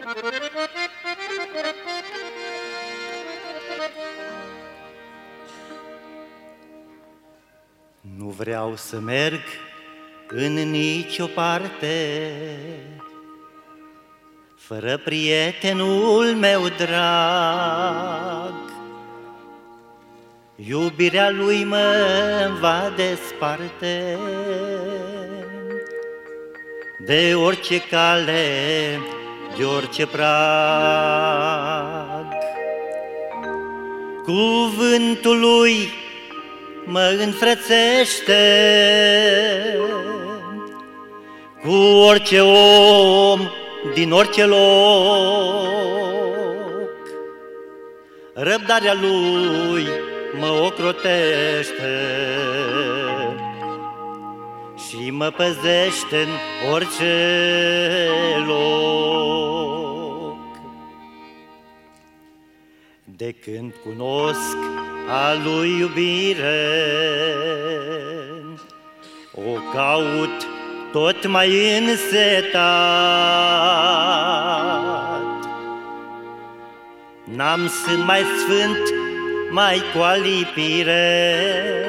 Nu vreau să merg în nicio parte fără prietenul meu drag. Iubirea lui mă va desparte de orice cale, de orice prag. Cuvântul lui mă înfrățește cu orice om din orice loc. Răbdarea lui mă ocrotește și mă păzește în orice loc. De când cunosc a lui iubire, o caut tot mai însetat. N-am sân mai sfânt, mai cu alipire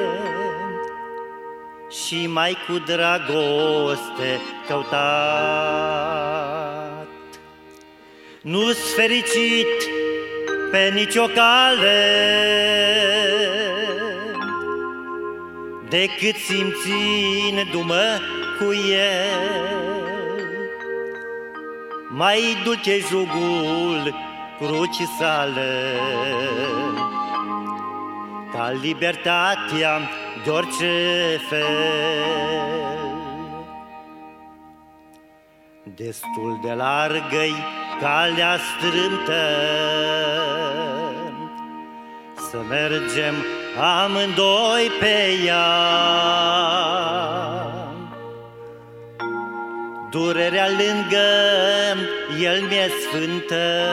și mai cu dragoste căutat. Nu-s fericit pe nicio cale decât simțindu-mă cu el. Mai dulce jugul crucii sale ca libertatea de orice fel. Destul de largă-i calea strâmtă să mergem amândoi pe ea. Durerea lângă el mi-e sfântă,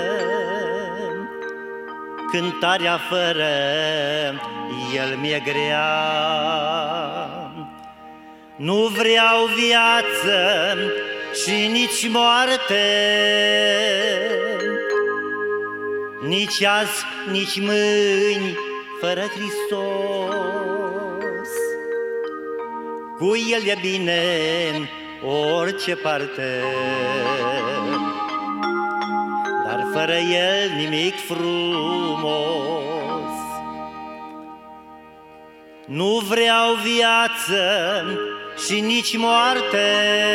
cântarea fără el mi-e grea. Nu vreau viață și nici moarte, nici azi, nici mâini fără Hristos. Cu el e bine în orice parte, dar fără el nimic frumos. Nu vreau viață și nici moarte,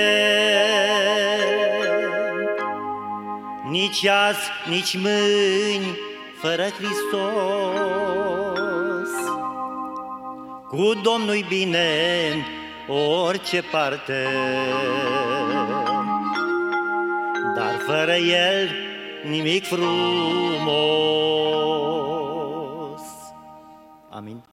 nici azi, nici mâini fără Hristos. Cu Domnul-i bine în orice parte, dar fără el nimic frumos. Amin.